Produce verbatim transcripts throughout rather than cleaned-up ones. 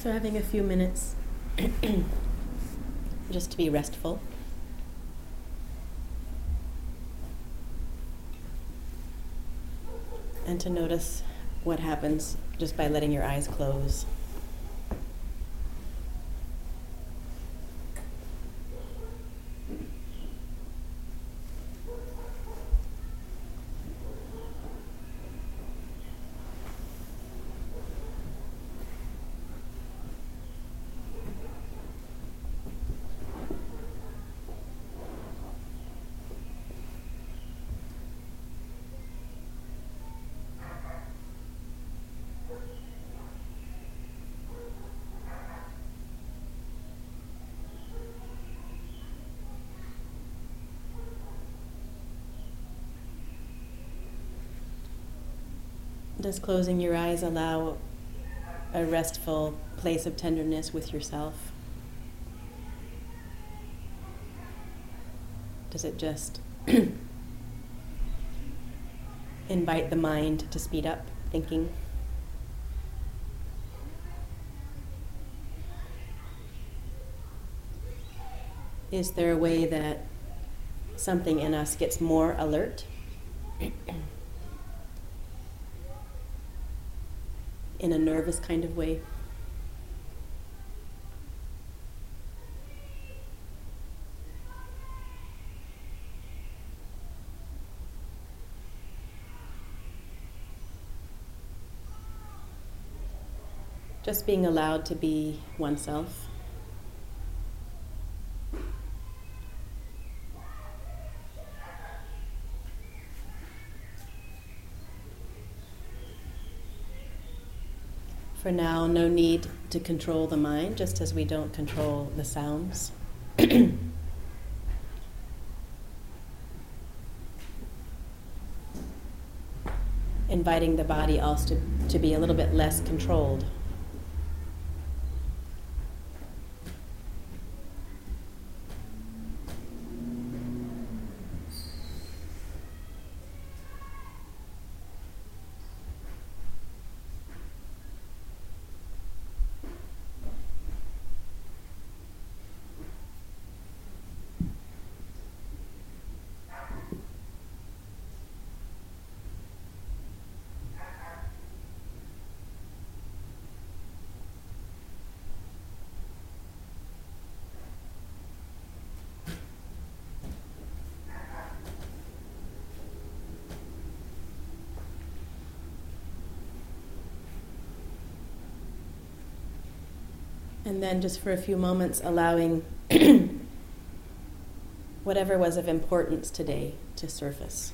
So having a few minutes just to be restful. And to notice what happens just by letting your eyes close. Does closing your eyes allow a restful place of tenderness with yourself? Does it just invite the mind to speed up thinking? Is there a way that something in us gets more alert? In a nervous kind of way? Just being allowed to be oneself. For now, no need to control the mind, just as we don't control the sounds. Inviting the body also to, to be a little bit less controlled. And then just for a few moments, allowing whatever was of importance today to surface.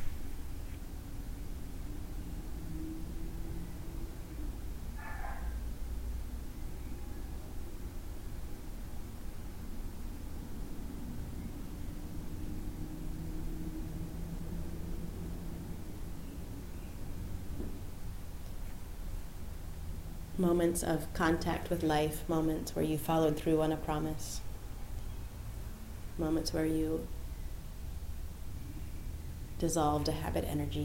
Moments of contact with life, moments where you followed through on a promise, moments where you dissolved a habit energy,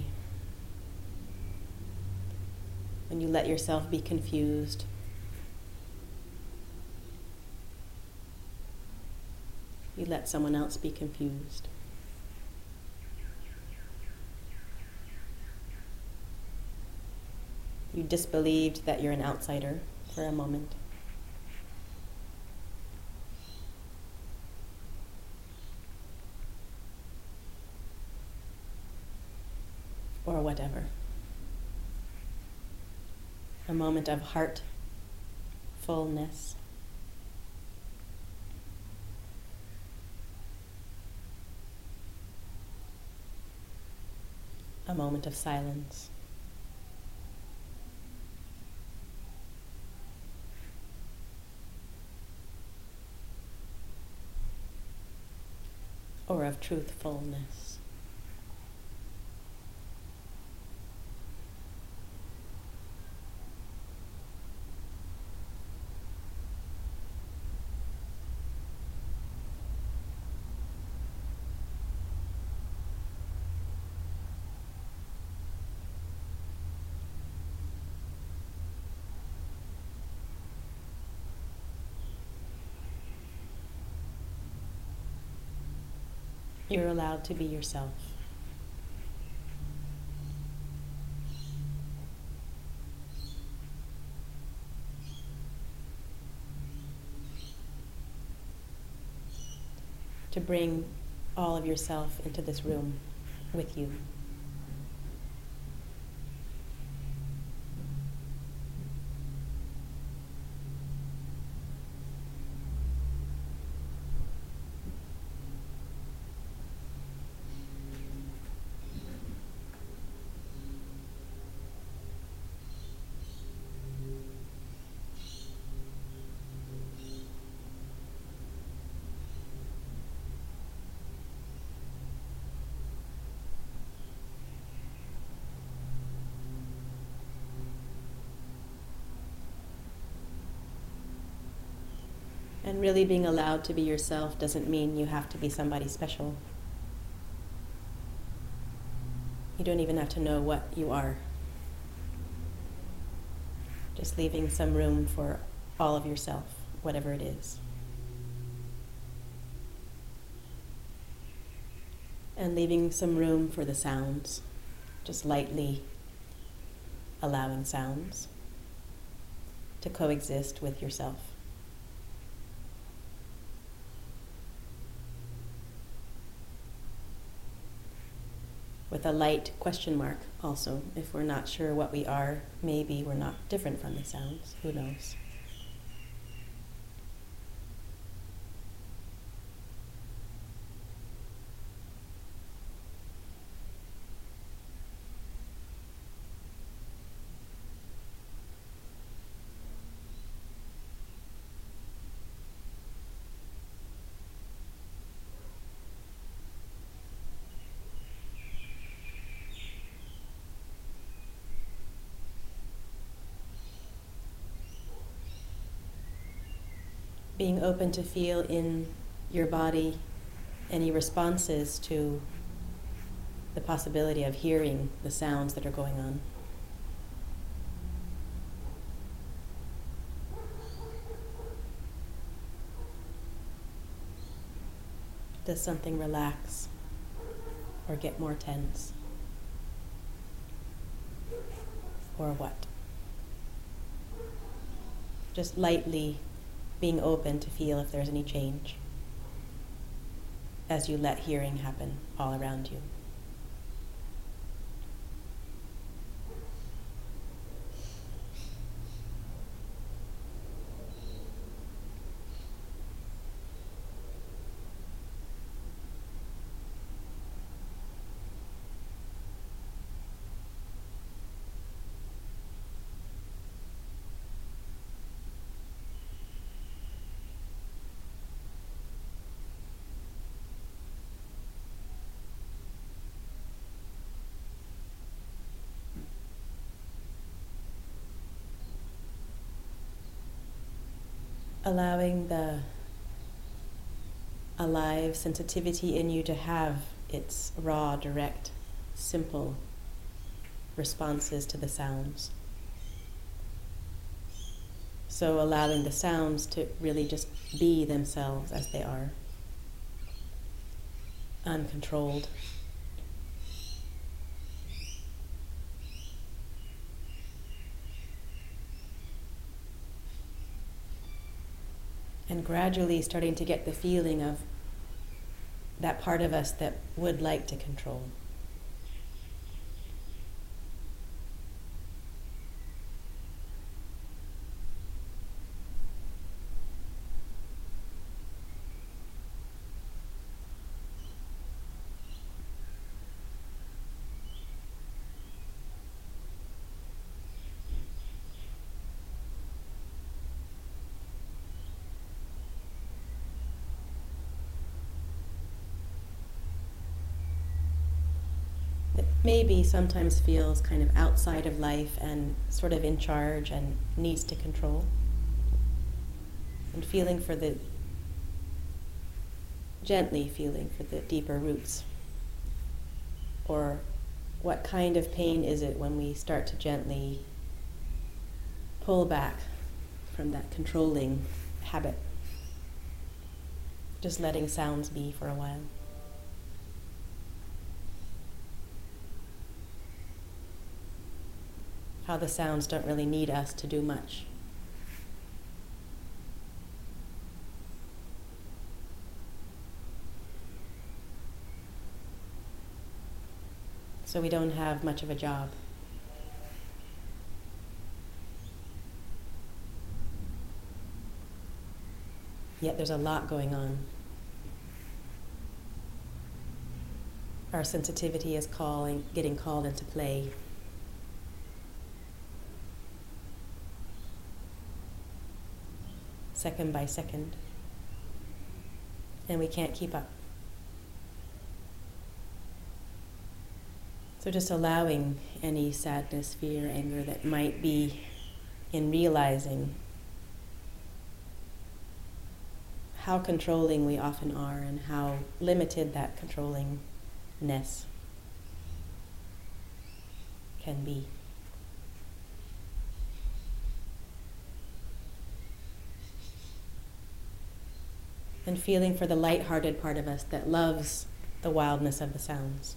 when you let yourself be confused, you let someone else be confused. You disbelieved that you're an outsider for a moment. Or whatever. A moment of heart fullness. A moment of silence. Or of truthfulness. You're allowed to be yourself. To bring all of yourself into this room with you. And really being allowed to be yourself doesn't mean you have to be somebody special. You don't even have to know what you are. Just leaving some room for all of yourself, whatever it is. And leaving some room for the sounds, just lightly allowing sounds to coexist with yourself. With a light question mark also. If we're not sure what we are, maybe we're not different from the sounds. Who knows? Being open to feel in your body any responses to the possibility of hearing the sounds that are going on. Does something relax or get more tense? Or what? Just lightly being open to feel if there's any change as you let hearing happen all around you. Allowing the alive sensitivity in you to have its raw, direct, simple responses to the sounds. So allowing the sounds to really just be themselves as they are, uncontrolled. And gradually starting to get the feeling of that part of us that would like to control. Maybe sometimes feels kind of outside of life and sort of in charge and needs to control. And feeling for the, gently feeling for the deeper roots. Or what kind of pain is it when we start to gently pull back from that controlling habit? Just letting sounds be for a while. how the sounds don't really need us to do much. So we don't have much of a job. Yet there's a lot going on. Our sensitivity is calling, getting called into play. Second by second. And we can't keep up. So just allowing any sadness, fear, anger that might be in realizing how controlling we often are and how limited that controllingness can be. And feeling for the light-hearted part of us that loves the wildness of the sounds.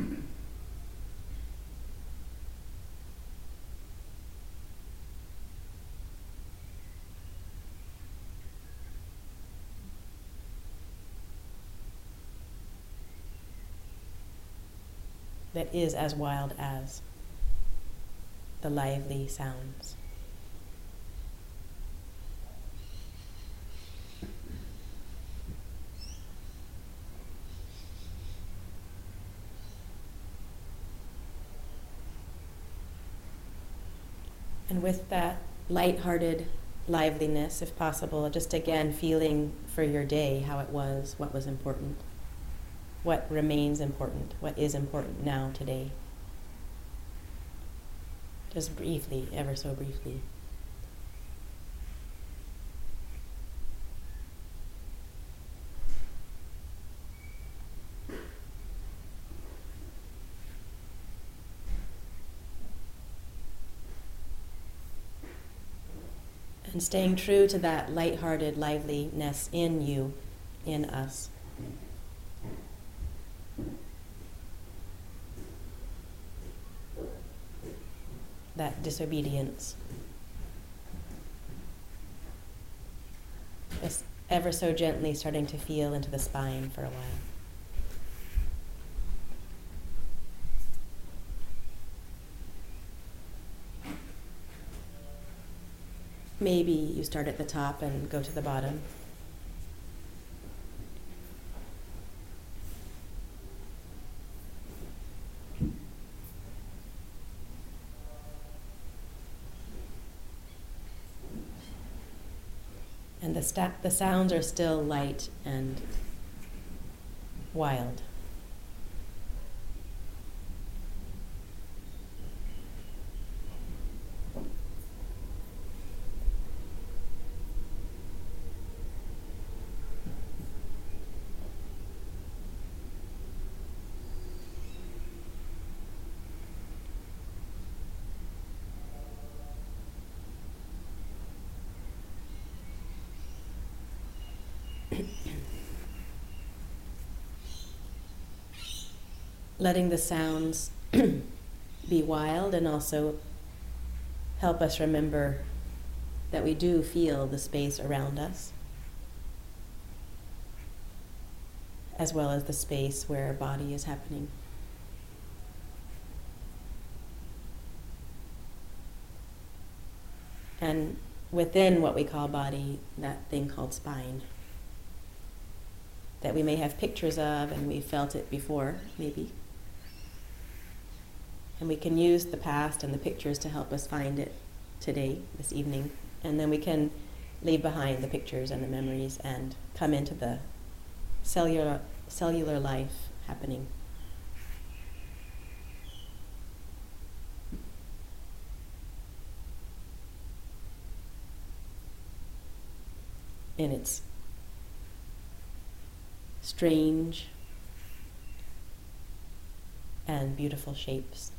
That is as wild as the lively sounds. And with that light-hearted liveliness, if possible, just again feeling for your day how it was, what was important. What remains important? What is important now, today? Just briefly, ever so briefly. And staying true to that light-hearted liveliness in you, in us. That disobedience. Just ever so gently starting to feel into the spine for a while. Maybe you start at the top and go to the bottom. And the, sta- the sounds are still light and wild. Letting the sounds be wild and also help us remember that we do feel the space around us, as well as the space where our body is happening. And within what we call body, that thing called spine, that we may have pictures of and we felt it before, maybe. And we can use the past and the pictures to help us find it today, this evening. And then we can leave behind the pictures and the memories and come into the cellular, cellular life happening. In its strange and beautiful shapes.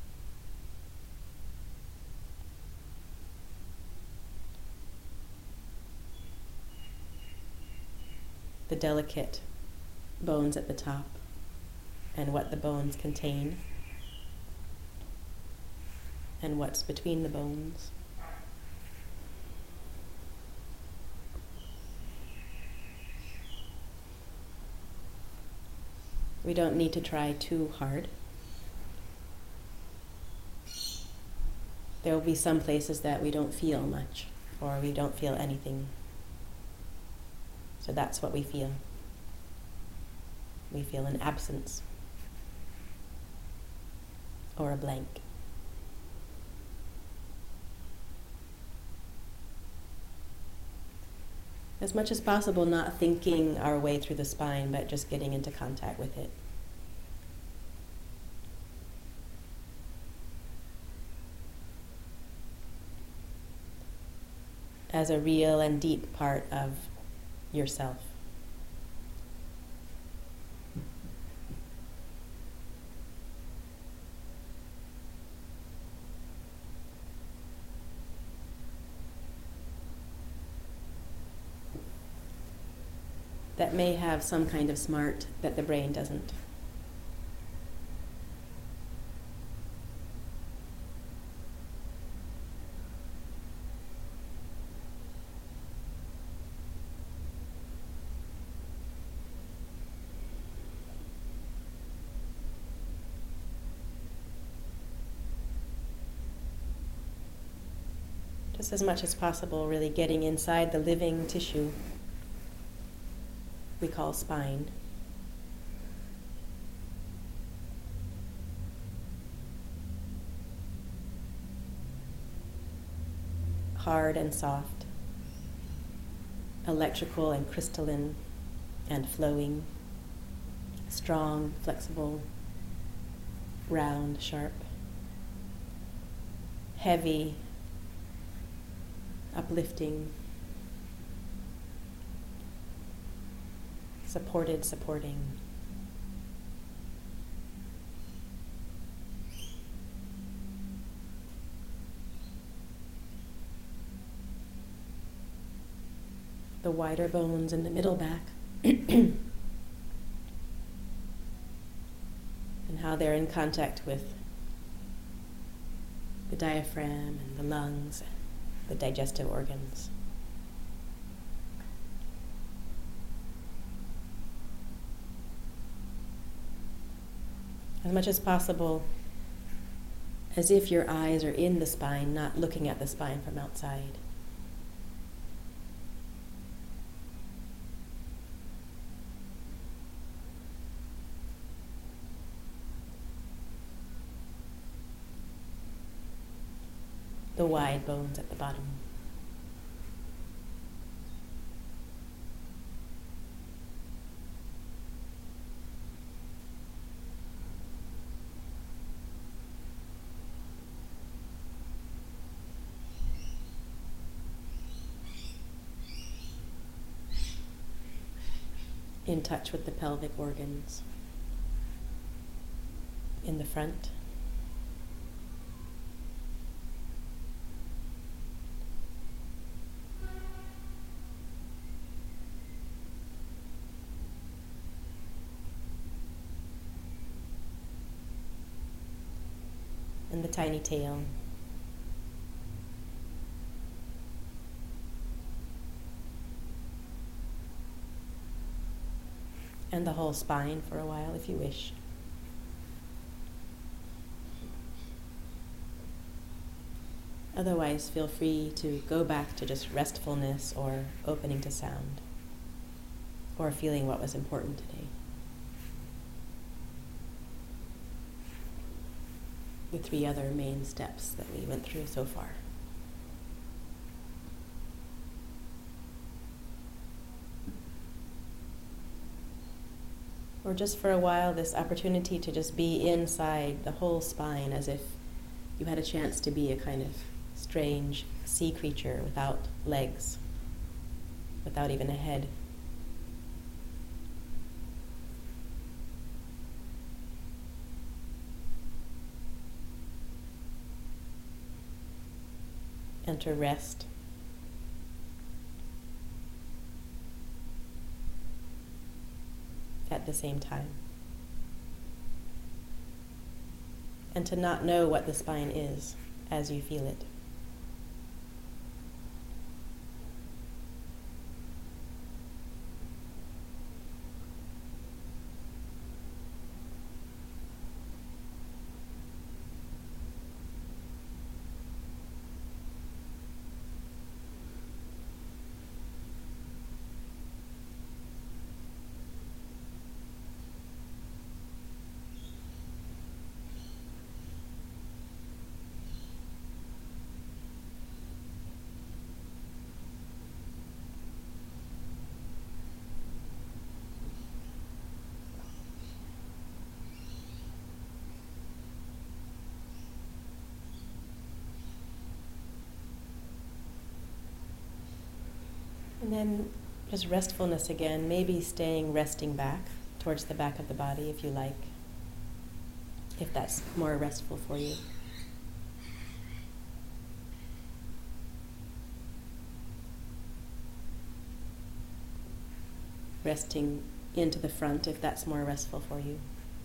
The delicate bones at the top and what the bones contain, and what's between the bones. We don't need to try too hard. There will be some places that we don't feel much, or we don't feel anything. So that's what we feel. We feel an absence, or a blank. As much as possible, not thinking our way through the spine, but just getting into contact with it. As a real and deep part of yourself. That may have some kind of smart that the brain doesn't. Just as much as possible, really getting inside the living tissue we call spine. Hard and soft, electrical and crystalline and flowing, strong, flexible, round, sharp, heavy, uplifting, supported, supporting. The wider bones in the middle back and how they're in contact with the diaphragm and the lungs, the digestive organs. As much as possible, as if your eyes are in the spine, not looking at the spine from outside. The wide bones at the bottom. In touch with the pelvic organs in the front. And the tiny tail. And the whole spine for a while, if you wish. Otherwise, feel free to go back to just restfulness or opening to sound, or feeling what was important today. The three other main steps that we went through so far. Or just for a while, this opportunity to just be inside the whole spine, as if you had a chance to be a kind of strange sea creature without legs, without even a head. And to rest. At the same time. And to not know what the spine is. as you feel it. And then just restfulness again, maybe staying resting back towards the back of the body if you like, if that's more restful for you. Resting into the front if that's more restful for you.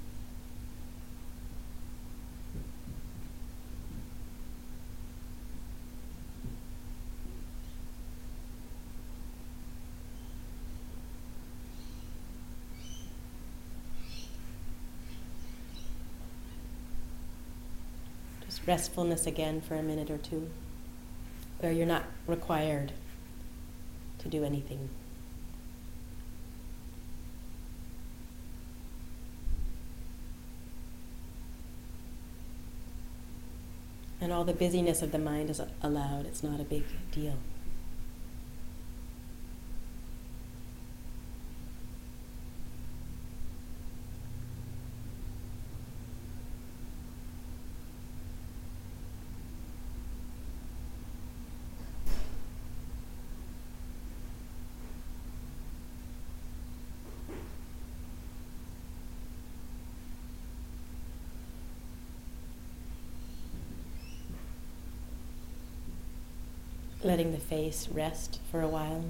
Restfulness again for a minute or two, where you're not required to do anything. And all the busyness of the mind is allowed. It's not a big deal. Letting the face rest for a while.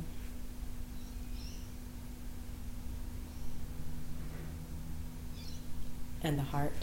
And the heart.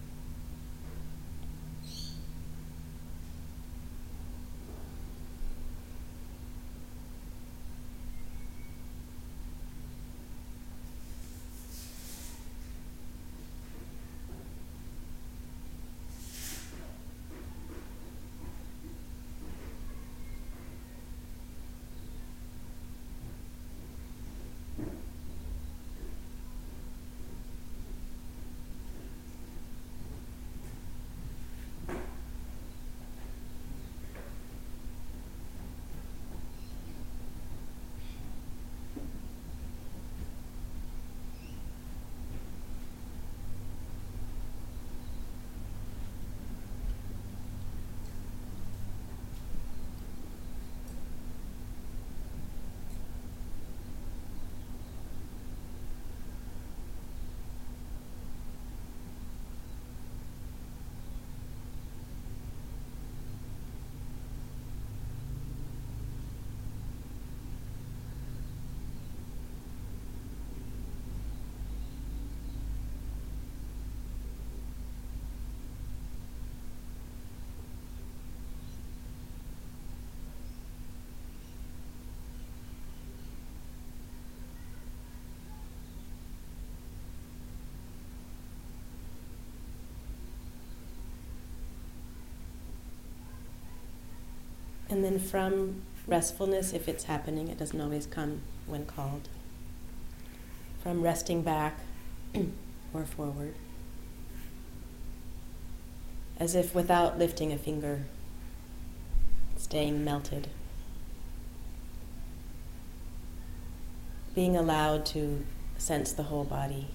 And then from restfulness, if it's happening, it doesn't always come when called. From resting back or forward, as if without lifting a finger, staying melted. Being allowed to sense the whole body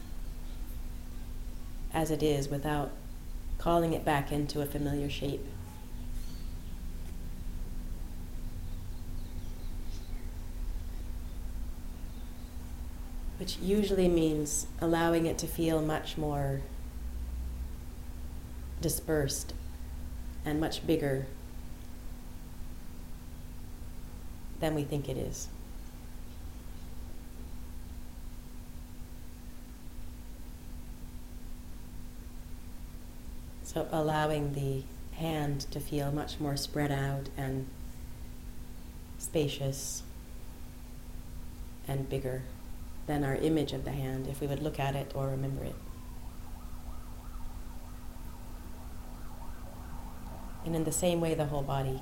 as it is without calling it back into a familiar shape. Which usually means allowing it to feel much more dispersed and much bigger than we think it is. So allowing the hand to feel much more spread out and spacious and bigger than our image of the hand, if we would look at it or remember it. And in the same way, the whole body.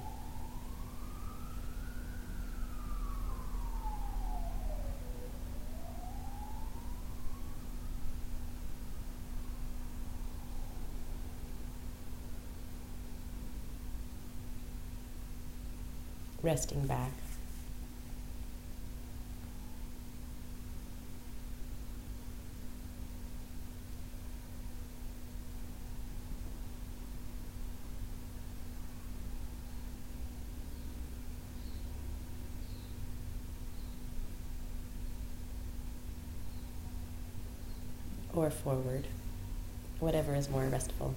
Resting back. Or forward, whatever is more restful.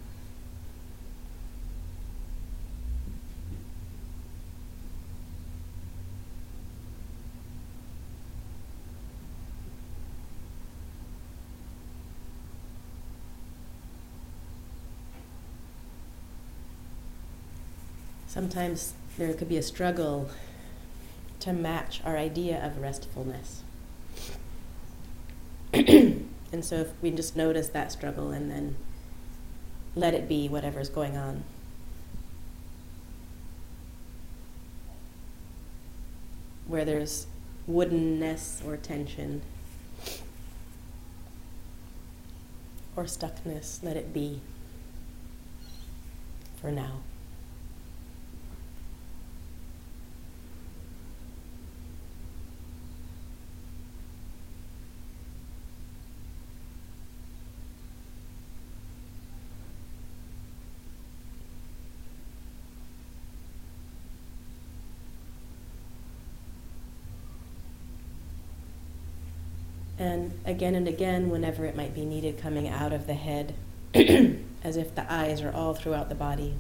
Sometimes there could be a struggle to match our idea of restfulness. And so if we just notice that struggle and then let it be whatever's going on. Where there's woodenness or tension or stuckness, let it be for now. And again and again, whenever it might be needed, coming out of the head, as if the eyes are all throughout the body,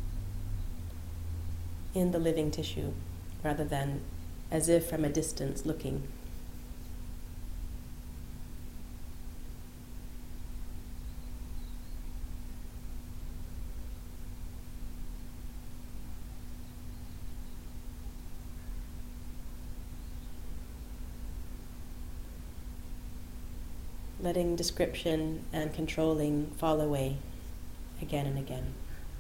in the living tissue, rather than as if from a distance looking. Letting description and controlling fall away again and again.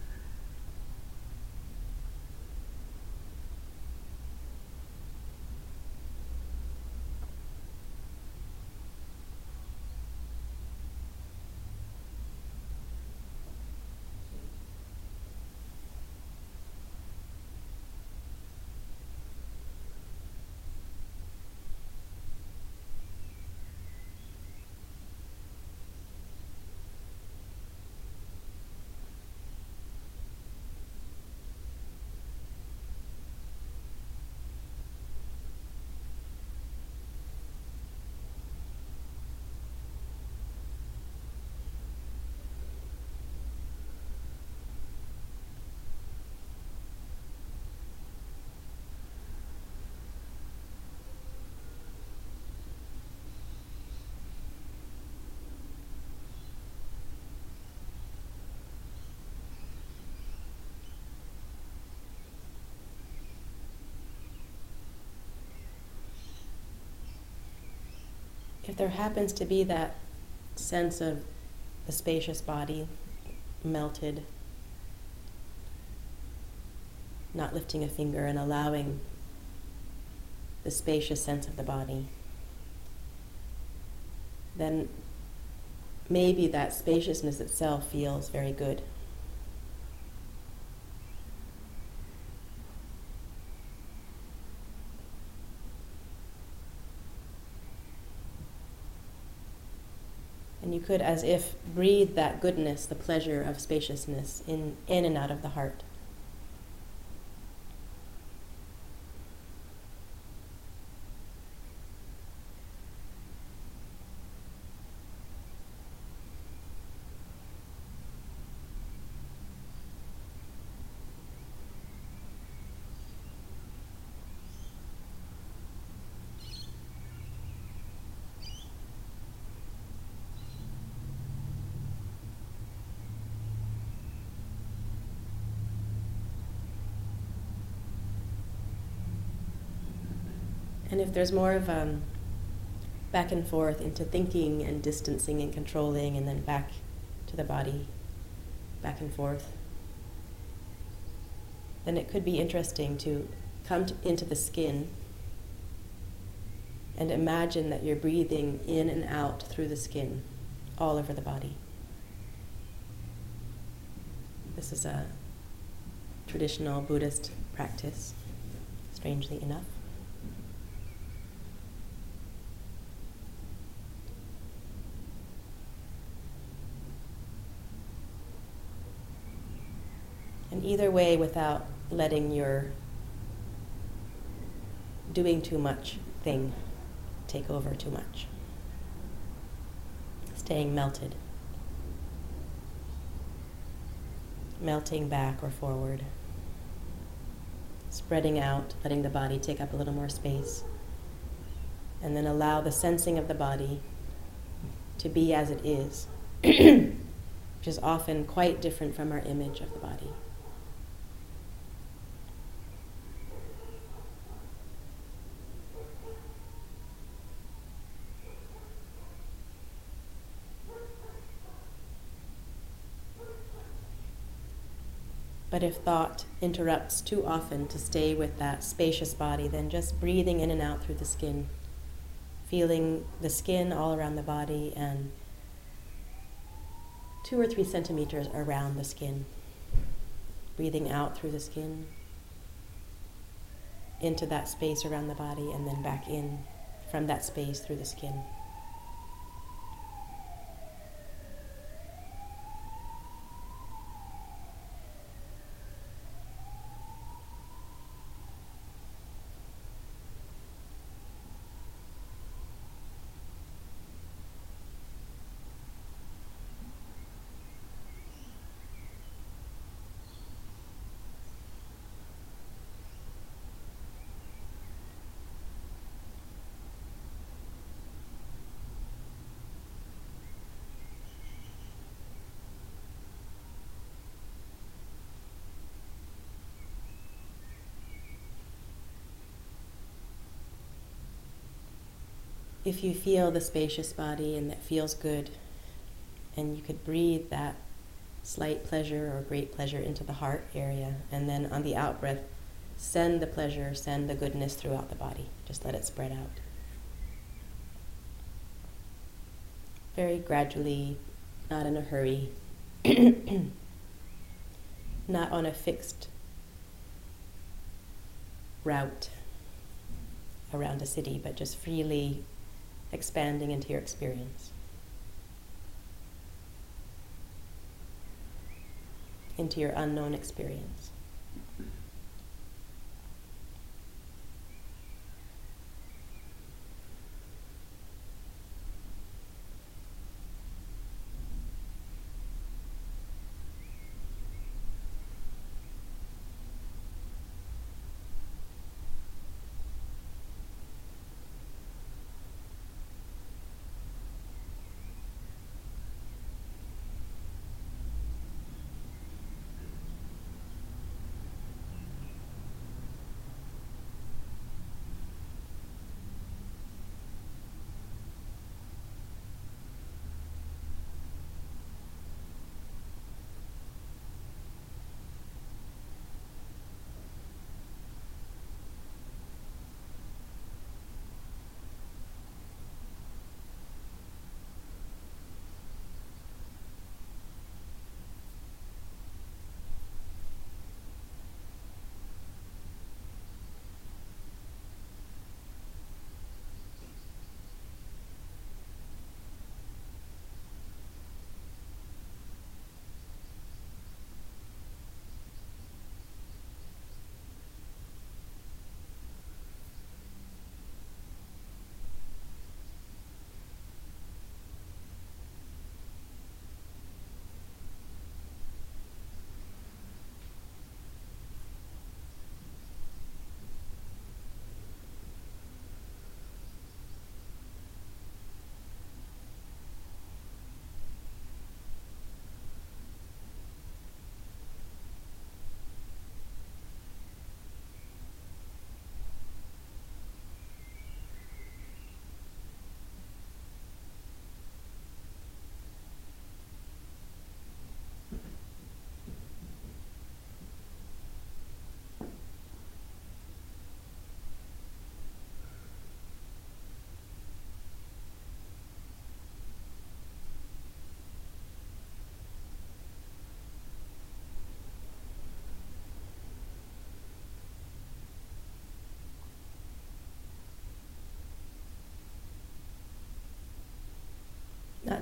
If there happens to be that sense of the spacious body, melted, not lifting a finger and allowing the spacious sense of the body, then maybe that spaciousness itself feels very good. And you could, as if, breathe that goodness, the pleasure of spaciousness in, in and out of the heart. And if there's more of um, back and forth into thinking and distancing and controlling and then back to the body, back and forth, then it could be interesting to come to, into the skin and imagine that you're breathing in and out through the skin, all over the body. This is a traditional Buddhist practice, strangely enough. And either way, without letting your doing too much thing take over too much. Staying melted. Melting back or forward. Spreading out, letting the body take up a little more space. And then allow the sensing of the body to be as it is, which is often quite different from our image of the body. But if thought interrupts too often to stay with that spacious body, then just breathing in and out through the skin, feeling the skin all around the body and two or three centimeters around the skin. Breathing out through the skin, into that space around the body, and then back in from that space through the skin. If you feel the spacious body and that feels good, and you could breathe that slight pleasure or great pleasure into the heart area, and then on the out breath, send the pleasure, send the goodness throughout the body. Just let it spread out. Very gradually, not in a hurry, not on a fixed route around a city, but just freely expanding into your experience, into your unknown experience.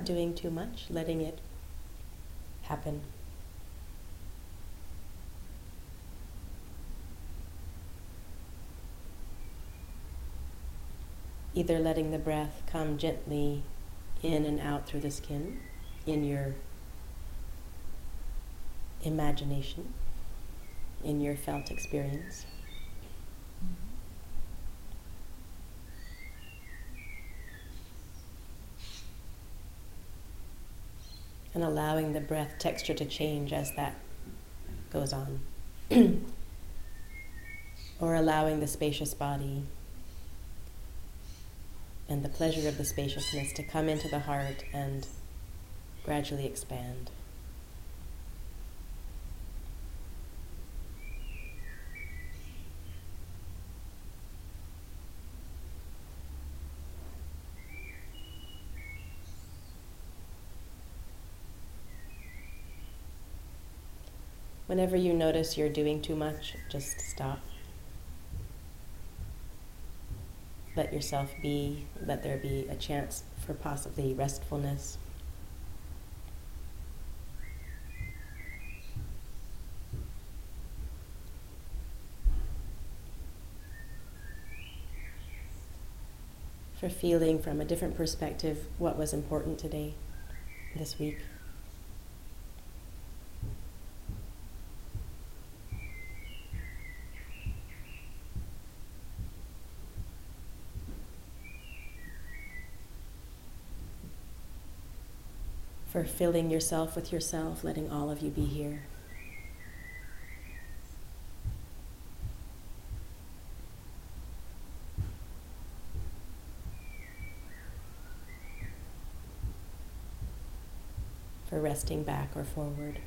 doing too much, letting it happen. Either letting the breath come gently in and out through the skin in your imagination, in your felt experience. And allowing the breath texture to change as that goes on. Or allowing the spacious body and the pleasure of the spaciousness to come into the heart and gradually expand. Whenever you notice you're doing too much, just stop. Let yourself be, let there be a chance for possibly restfulness. For feeling from a different perspective what was important today, this week. For filling yourself with yourself, letting all of you be here. For resting back or forward.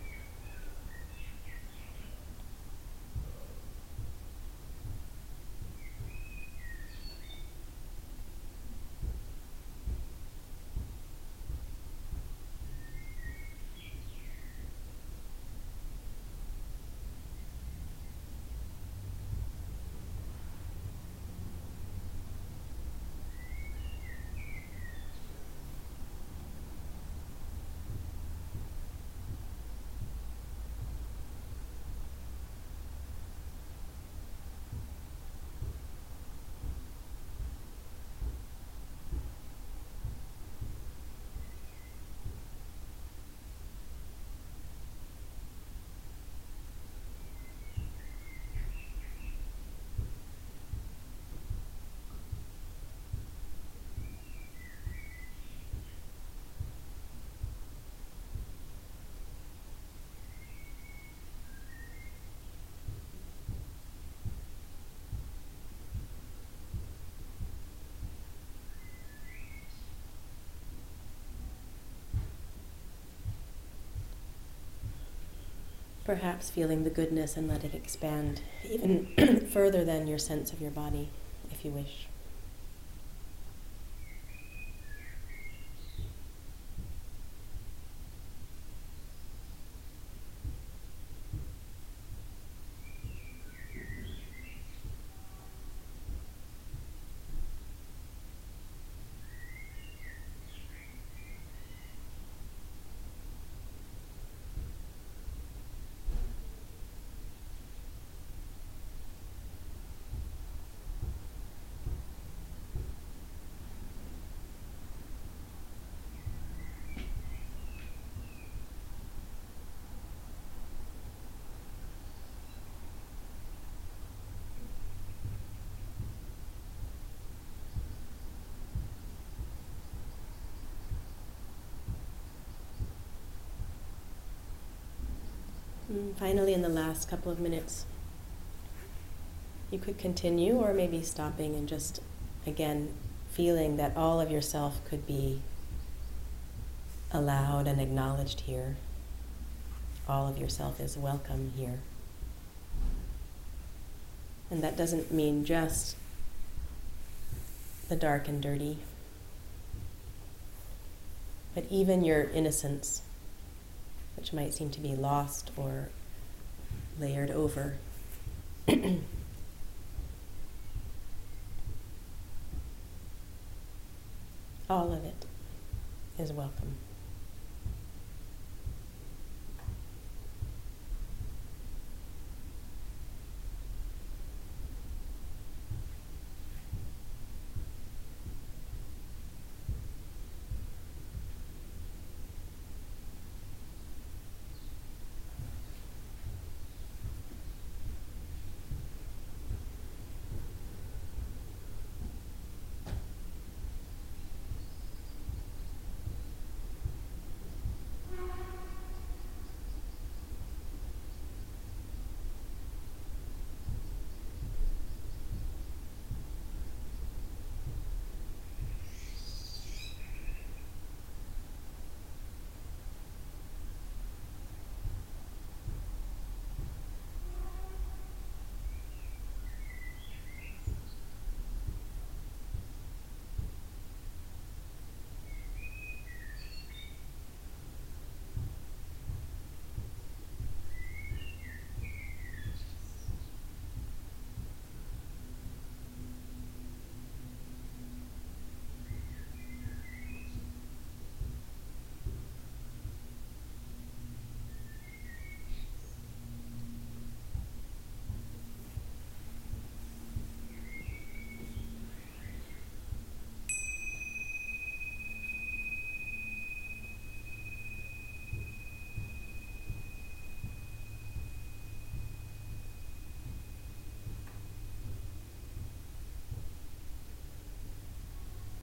Perhaps feeling the goodness and letting it expand even further than your sense of your body, if you wish. And finally, in the last couple of minutes, you could continue, or maybe stopping and just, again, feeling that all of yourself could be allowed and acknowledged here. All of yourself is welcome here. And that doesn't mean just the dark and dirty, but even your innocence, which might seem to be lost or layered over. All of it is welcome.